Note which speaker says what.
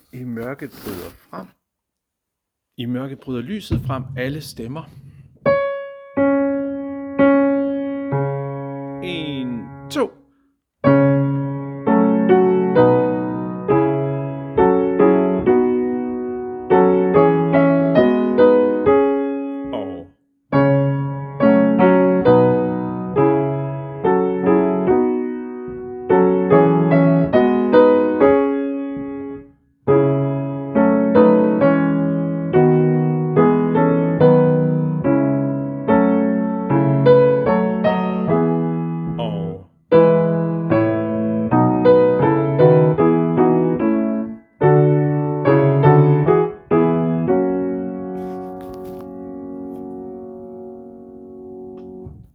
Speaker 1: I mørket bryder frem. I mørket bryder lyset frem, alle stemmer.